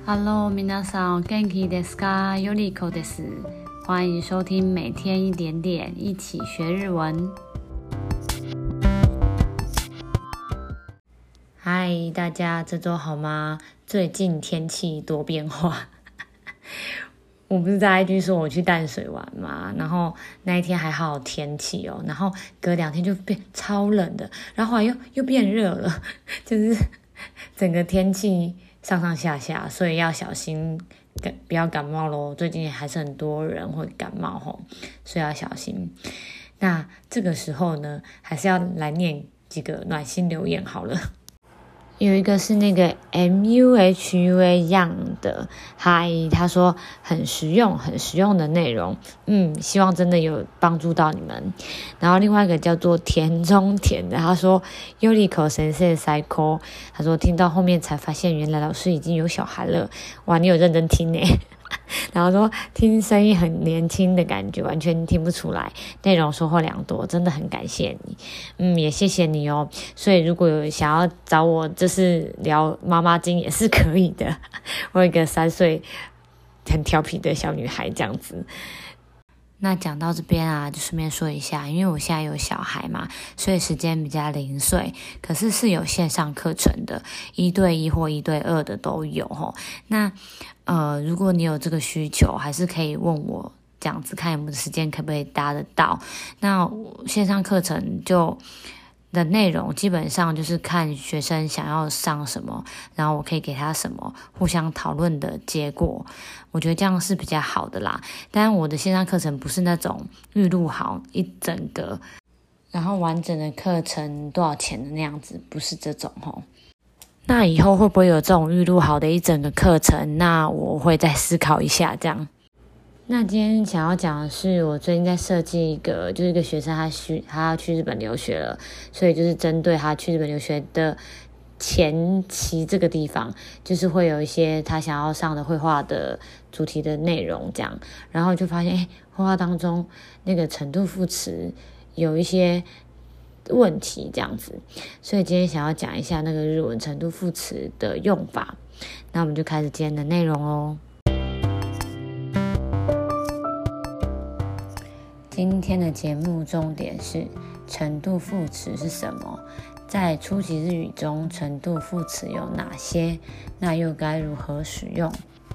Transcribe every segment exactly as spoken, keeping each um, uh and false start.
Hello， 皆さん元気ですか？ヨリコです。欢迎收听每天一点点，一起学日文。嗨，大家这周好吗？最近天气多变化。我不是在 I G 说我去淡水玩嘛，然后那一天还好天气哦，然后隔两天就变超冷的，然后后来又又变热了，就是整个天气上上下下，所以要小心不要感冒咯。最近还是很多人会感冒吼，所以要小心。那这个时候呢，还是要来念几个暖心留言好了。有一个是那个 M U H U A Young 的，嗨，他说很实用很实用的内容，嗯，希望真的有帮助到你们。然后另外一个叫做田中田的，他说 Yoriko Sensei Psycho， 他说听到后面才发现原来老师已经有小孩了，哇，你有认真听耶。然后说听声音很年轻的感觉，完全听不出来，内容收获良多，真的很感谢你，嗯，也谢谢你哦。所以如果有想要找我就是聊妈妈经也是可以的，我有一个三岁很调皮的小女孩这样子。那讲到这边啊，就顺便说一下，因为我现在有小孩嘛，所以时间比较零碎，可是是有线上课程的，一对一或一对二的都有齁。那呃，如果你有这个需求，还是可以问我，这样子看有没有时间可不可以搭得到。那线上课程就的内容基本上就是看学生想要上什么，然后我可以给他什么，互相讨论的结果，我觉得这样是比较好的啦。但我的线上课程不是那种预录好一整个，然后完整的课程多少钱的那样子，不是这种齁。那以后会不会有这种预录好的一整个课程？那我会再思考一下这样。那今天想要讲的是，我最近在设计一个，就是一个学生他需他要去日本留学了，所以就是针对他去日本留学的前期这个地方，就是会有一些他想要上的绘画的主题的内容这样，然后就发现，哎，绘画当中那个程度副词有一些问题这样子，所以今天想要讲一下那个日文程度副词的用法。那我们就开始今天的内容咯。今天的节目重点是程度副词是什么，在初级日语中程度副词有哪些，那又该如何使用。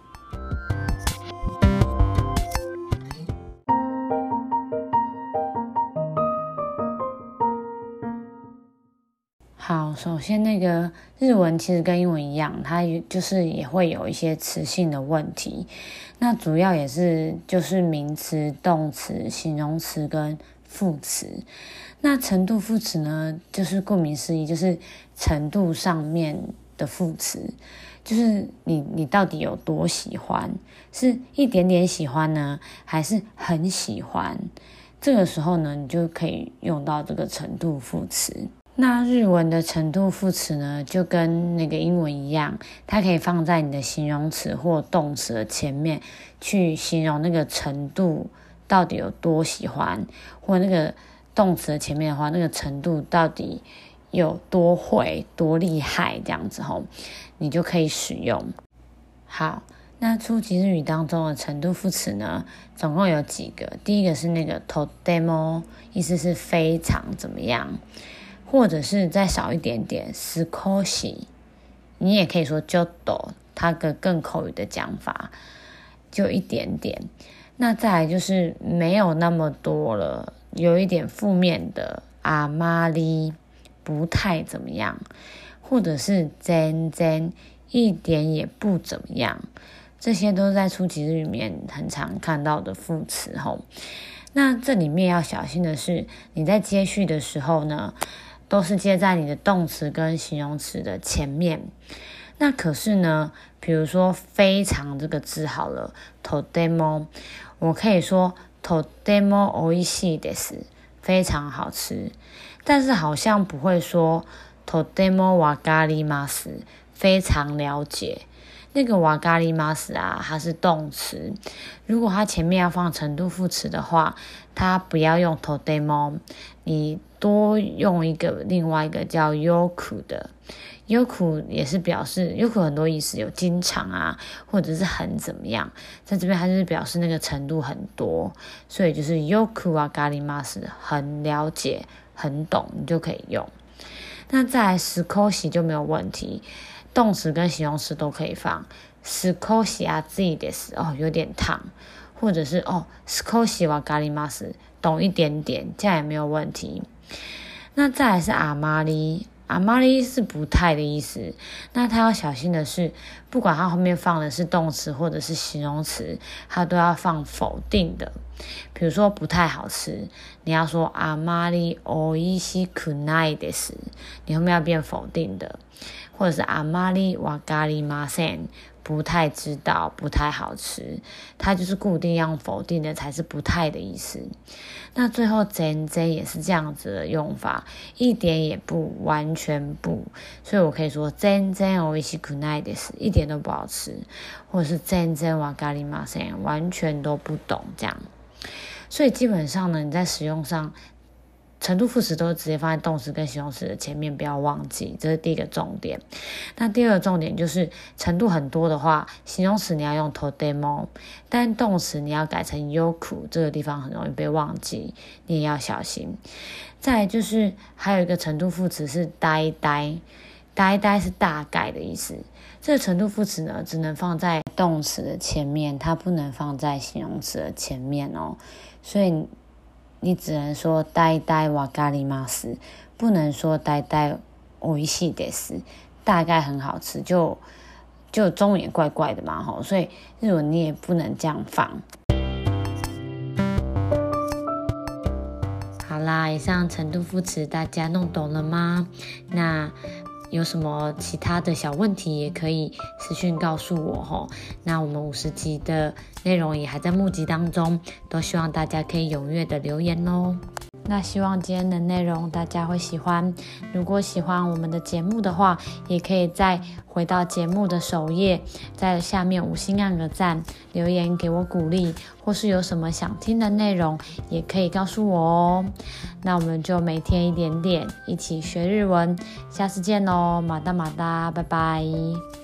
好，首先那个日文其实跟英文一样，它就是也会有一些词性的问题，那主要也是就是名词、动词、形容词跟副词。那程度副词呢，就是顾名思义，就是程度上面的副词，就是你你到底有多喜欢，是一点点喜欢呢，还是很喜欢？这个时候呢，你就可以用到这个程度副词。那日文的程度副词呢，就跟那个英文一样，它可以放在你的形容词或动词的前面，去形容那个程度到底有多喜欢，或那个动词的前面的话，那个程度到底有多会、多厉害，这样子吼，你就可以使用。好，那初级日语当中的程度副词呢，总共有几个？第一个是那个 totemo， 意思是非常怎么样。或者是再少一点点少し，你也可以说ちょっと，它个更口语的讲法，就一点点。那再来就是没有那么多了，有一点负面的あまり，不太怎么样，或者是全然，一点也不怎么样，这些都是在初级日语里面很常看到的副词吼。那这里面要小心的是，你在接续的时候呢，都是接在你的动词跟形容词的前面。那可是呢，比如说非常这个字好了，とても，我可以说とても美味しいです，非常好吃，但是好像不会说とてもわかります，非常了解。那个わかります啊，它是动词，如果它前面要放程度副词的话，它不要用とても， 你多用一个另外一个叫 yoku 的。yoku 也是表示 yoku 很多意思，有经常啊，或者是很怎么样，在这边它就是表示那个程度很多，所以就是 yoku 啊咖喱马斯很了解很懂，你就可以用。那再来少し就没有问题，动词跟形容词都可以放。少し暑いです哦，有点烫，或者是哦少しわかります，懂一点点，这样也没有问题。那再来是あまり。あまり是不太的意思，那他要小心的是，不管他后面放的是动词或者是形容词，他都要放否定的。比如说不太好吃，你要说あまりおいしくないです，你后面要变否定的。或者是あまりわかりません，不太知道，不太好吃，它就是固定用否定的才是不太的意思。那最后全然也是这样子的用法，一点也不，完全不，所以我可以说全然おいしくないです，一点都不好吃，或者是全然わかりません，完全都不懂这样。所以基本上呢，你在使用上程度副词都直接放在动词跟形容词的前面，不要忘记，这是第一个重点。那第二个重点就是程度很多的话，形容词你要用とても，但动词你要改成yoku，这个地方很容易被忘记，你也要小心。再来就是还有一个程度副词是大概，大概是大概的意思。这个程度副词呢，只能放在动词的前面，它不能放在形容词的前面哦，所以你只能说大概わかります，不能说大概おいしいです，大概很好吃，就就中文也怪怪的嘛吼，所以日文你也不能这样放。好啦，以上程度副词大家弄懂了吗？那有什么其他的小问题也可以私讯告诉我吼。那我们五十集的内容也还在募集当中，都希望大家可以踊跃的留言哦。那希望今天的内容大家会喜欢，如果喜欢我们的节目的话，也可以再回到节目的首页，在下面五星按个赞，留言给我鼓励，或是有什么想听的内容也可以告诉我哦。那我们就每天一点点一起学日文，下次见咯，马达马达，拜拜。